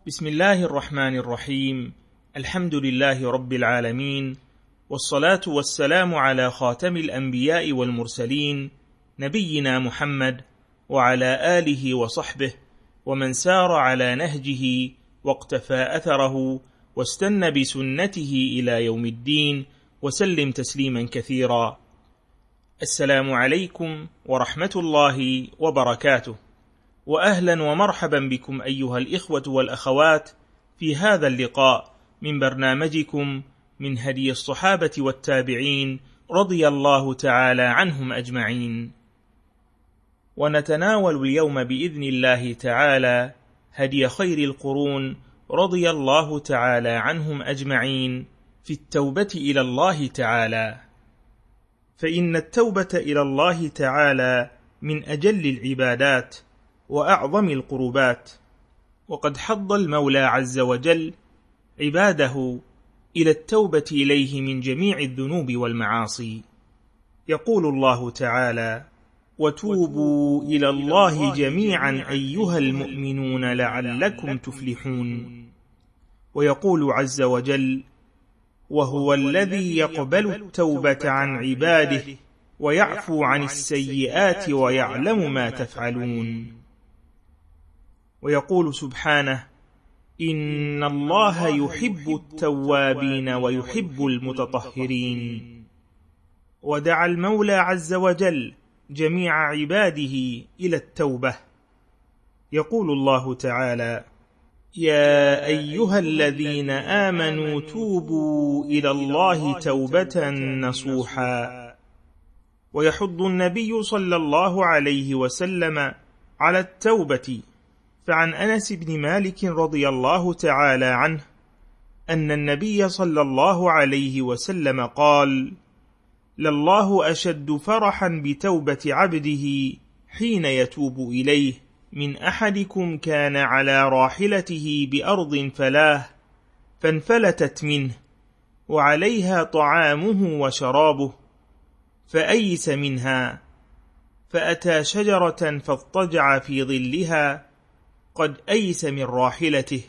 بسم الله الرحمن الرحيم. الحمد لله رب العالمين، والصلاة والسلام على خاتم الأنبياء والمرسلين نبينا محمد وعلى آله وصحبه ومن سار على نهجه واقتفى أثره واستنى بسنته إلى يوم الدين وسلم تسليما كثيرا. السلام عليكم ورحمة الله وبركاته، وأهلا ومرحبا بكم أيها الإخوة والأخوات في هذا اللقاء من برنامجكم من هدي الصحابة والتابعين رضي الله تعالى عنهم أجمعين. ونتناول اليوم بإذن الله تعالى هدي خير القرون رضي الله تعالى عنهم أجمعين في التوبة إلى الله تعالى، فإن التوبة إلى الله تعالى من أجل العبادات وأعظم القربات، وقد حض المولى عز وجل عباده إلى التوبة إليه من جميع الذنوب والمعاصي. يقول الله تعالى: وتوبوا إلى الله جميعا أيها المؤمنون لعلكم تفلحون. ويقول عز وجل: وهو الذي يقبل التوبة عن عباده ويعفو عن السيئات ويعلم ما تفعلون. ويقول سبحانه: إن الله يحب التوابين ويحب المتطهرين. ودعا المولى عز وجل جميع عباده إلى التوبة. يقول الله تعالى: يا أيها الذين آمنوا توبوا إلى الله توبة نصوحا. ويحض النبي صلى الله عليه وسلم على التوبة، فعن أنس بن مالك رضي الله تعالى عنه أن النبي صلى الله عليه وسلم قال: لله أشد فرحا بتوبة عبده حين يتوب إليه من أحدكم كان على راحلته بأرض فلاه فانفلتت منه وعليها طعامه وشرابه فأيس منها، فأتى شجرة فاضطجع في ظلها قد أيس من راحلته،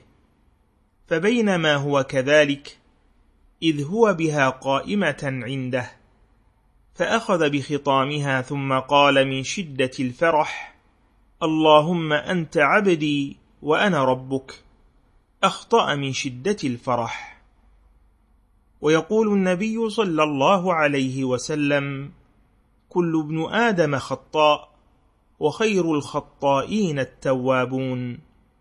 فبينما هو كذلك إذ هو بها قائمة عنده، فأخذ بخطامها ثم قال من شدة الفرح: اللهم أنت عبدي وأنا ربك. أخطأ من شدة الفرح. ويقول النبي صلى الله عليه وسلم: كل ابن آدم خطاء وخير الخطائين التوابون.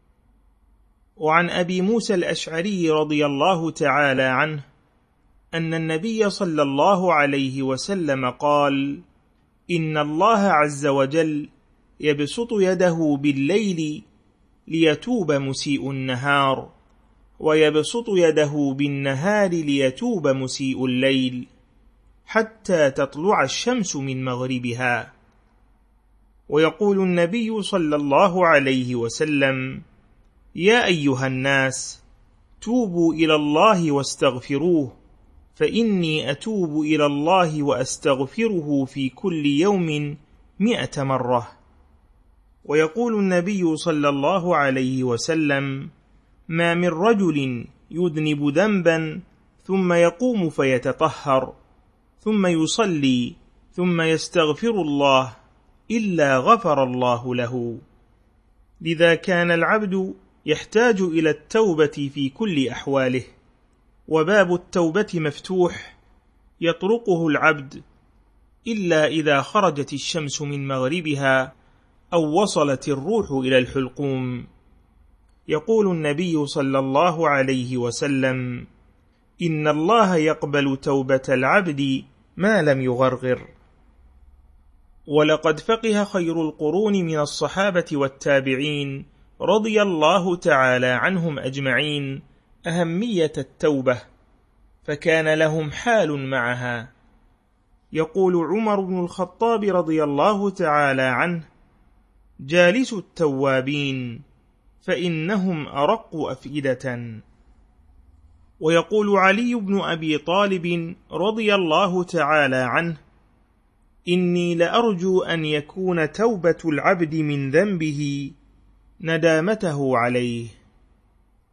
وعن أبي موسى الأشعري رضي الله تعالى عنه أن النبي صلى الله عليه وسلم قال: إن الله عز وجل يبسط يده بالليل ليتوب مسيء النهار، ويبسط يده بالنهار ليتوب مسيء الليل، حتى تطلع الشمس من مغربها. ويقول النبي صلى الله عليه وسلم: يا أيها الناس توبوا إلى الله واستغفروه، فإني أتوب إلى الله وأستغفره في كل يوم 100 مرة. ويقول النبي صلى الله عليه وسلم: ما من رجل يذنب ذنبا ثم يقوم فيتطهر ثم يصلي ثم يستغفر الله إلا غفر الله له. لذا كان العبد يحتاج إلى التوبة في كل أحواله، وباب التوبة مفتوح يطرقه العبد إلا إذا خرجت الشمس من مغربها أو وصلت الروح إلى الحلقوم. يقول النبي صلى الله عليه وسلم: إن الله يقبل توبة العبد ما لم يغرغر. ولقد فقه خير القرون من الصحابة والتابعين رضي الله تعالى عنهم أجمعين أهمية التوبة، فكان لهم حال معها. يقول عمر بن الخطاب رضي الله تعالى عنه: جالسوا التوابين فإنهم أرق أفئدة. ويقول علي بن أبي طالب رضي الله تعالى عنه: إني لأرجو أن يكون توبة العبد من ذنبه ندامته عليه.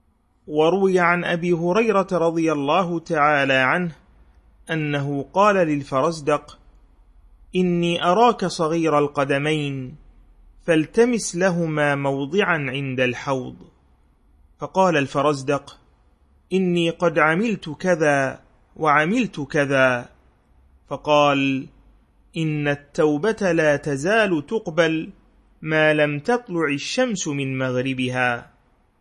وروي عن أبي هريرة رضي الله تعالى عنه أنه قال للفرزدق: إني أراك صغير القدمين، فالتمس لهما موضعا عند الحوض. فقال الفرزدق: إني قد عملت كذا وعملت كذا. فقال: إن التوبة لا تزال تقبل ما لم تطلع الشمس من مغربها.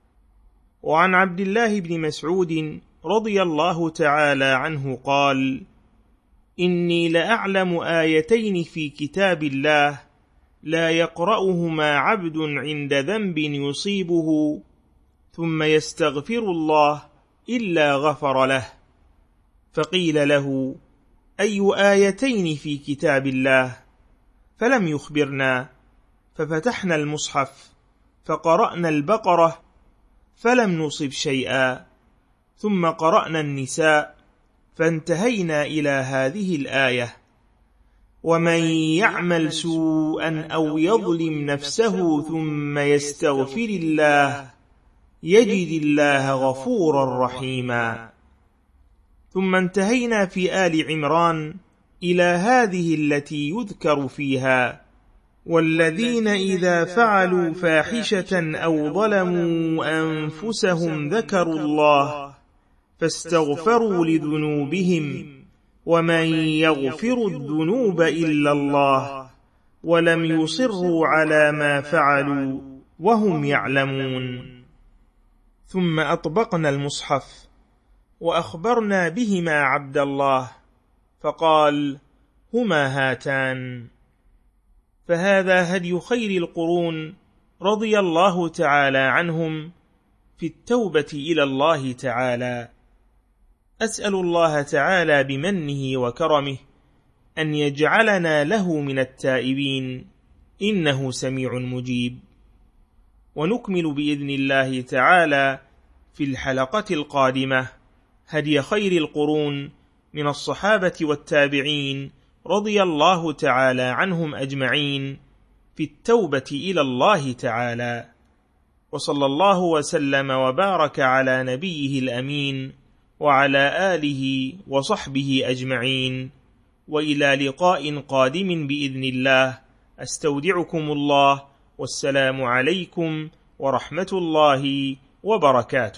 وعن عبد الله بن مسعود رضي الله تعالى عنه قال: إني لأعلم آيتين في كتاب الله لا يقرأهما عبد عند ذنب يصيبه ثم يستغفر الله إلا غفر له. فقيل له: أي آيتين في كتاب الله؟ فلم يخبرنا، ففتحنا المصحف فقرأنا البقرة فلم نصب شيئا، ثم قرأنا النساء فانتهينا إلى هذه الآية: ومن يعمل سوءا أو يظلم نفسه ثم يستغفر الله يجد الله غفورا رحيما. ثم انتهينا في آل عمران إلى هذه التي يذكر فيها: والذين إذا فعلوا فاحشة أو ظلموا أنفسهم ذكروا الله فاستغفروا لذنوبهم ومن يغفر الذنوب إلا الله ولم يصروا على ما فعلوا وهم يعلمون. ثم أطبقنا المصحف وأخبرنا بهما عبد الله فقال: هما هاتان. فهذا هدي خير القرون رضي الله تعالى عنهم في التوبة إلى الله تعالى. أسأل الله تعالى بمنه وكرمه أن يجعلنا له من التائبين، إنه سميع مجيب. ونكمل بإذن الله تعالى في الحلقة القادمة هدي خير القرون من الصحابة والتابعين رضي الله تعالى عنهم أجمعين في التوبة إلى الله تعالى. وصلى الله وسلم وبارك على نبيه الأمين وعلى آله وصحبه أجمعين، وإلى لقاء قادم بإذن الله. أستودعكم الله، والسلام عليكم ورحمة الله وبركاته.